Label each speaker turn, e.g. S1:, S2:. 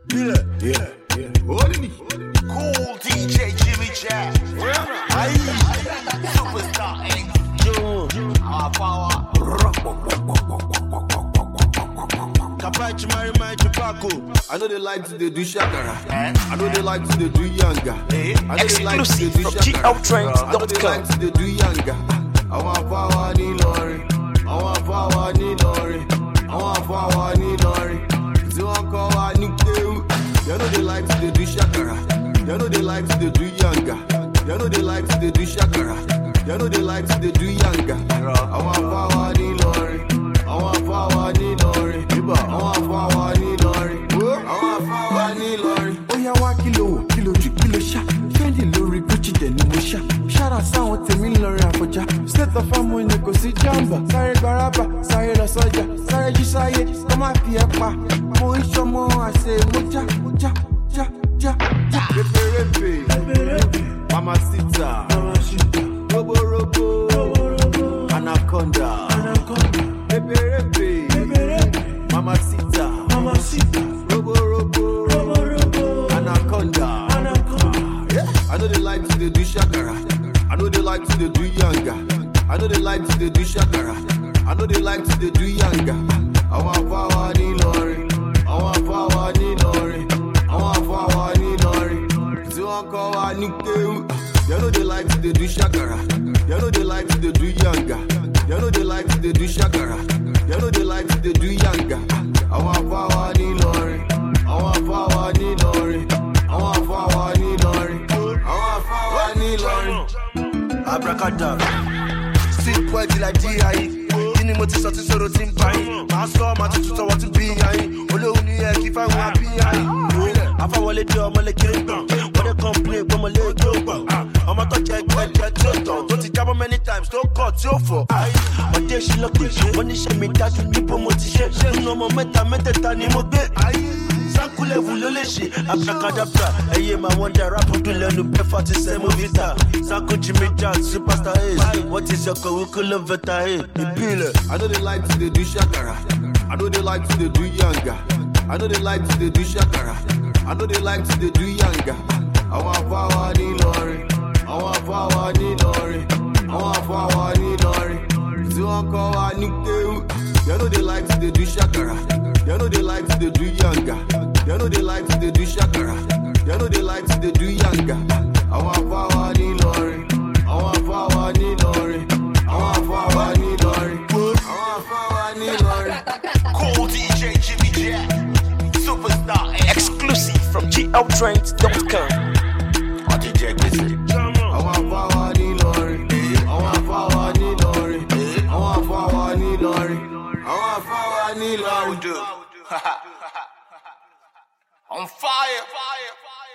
S1: Yeah. Cool DJ Jimmy Jack. Superstar Angel. Our power.
S2: Kapachi my Chupaco. I know they like to do shakara. I know they like to do yanga.
S3: Exclusive from GLTrends.com.
S2: I know they like to do yanga. I want power, need Lori. I want power, need Lori. I want power, need Lori. You want power, need you. You know they like to do shakara. You know they like to do yanga. You know they like to do shakara. You know they like to do yanga. I want power, need Lori. I want power, need Lori. I want power, need Lori. I want power, need Lori.
S4: Oh yeah, 1 kilo, kilo shot. Fendi Lori, Gucci, then no shot. Shout out sound to me, Lori Apoja. State of family, go see Jamba. Sorry, Garaba, sorry, La Soja. Sorry, Jisaye, come up here, pa. Mo Ishomo, I say, Moja.
S2: Repe, Mama Sita, Robo, Anaconda, Repe, Mama Sita, Robo, Anaconda. Yeah. I know they like to do shakara. I know they like to do yanga. I know they like to do shakara. I know they like to do yanga. I want power, need Lori. I want power, need Lori. I want power, need Lori. You want power, need you. You know they like to do shakara. You know they like to do yanga. You know they like to do shakara. You know they like to do yanga. I want power, need Lori. I want power, need Lori. I want power, need Lori. I want power, need Lori.
S5: Abracadabra. Still quite like D.I. Kini mo ti sọ ti sọ̀rọ̀ ti ń pa yín. Màá sọ ọmọ tuntun sọ wọ́n ti bí yín. Olóhùn ni ẹ kí fáwọn àbí yín. Afáwọlé jẹ́ ọmọlé kiri gbọ̀n. Wọ́n dé complain gbọ́mọlé tó gbọ̀n. Ọmọ tó jẹ gbẹ̀jẹ̀ tó tàn. Tó ti jábọ́ many times tó kọ̀ tí ó fọ̀. Ọdẹ ṣe lọ́kùn. Wọ́n ní ṣe mi dájú níbo mo ti ṣe. Nínú ọmọ mẹ́tẹ̀ẹ̀ta ni mo gbé. Sankulevu ló lè ṣe. Abracadabra. Ẹyẹ máa wọ́n dá rápù dùn lẹ́nu bẹ́fà ti sẹ́mu vita. Sanku Jimmy Jack, Superstar Ace. What is your curriculum vitae? Ìbílẹ̀.
S2: I know they like to do shakara. I know they like to do yanga. I know they like to do shakara. I know they like to do yanga. I want power, need Lori. I want power, need Lori. I want power, need Lori. You want power, need you. You know they like to do shakara. You know they like to do yanga. You know they like to do shakara. You know they like to do yanga. I want power, need Lori. I want power, need Lori. I want power, need Lori. I want power, need Lori.
S1: Cool DJ Jimmy Jack. Superstar Angel.
S3: Exclusive from GLTrends.com.
S1: DJ Kissy.
S2: I want power, need Lori. I want power, need Lori. I want power, need Lori. I want power, need Lori.
S1: On fire.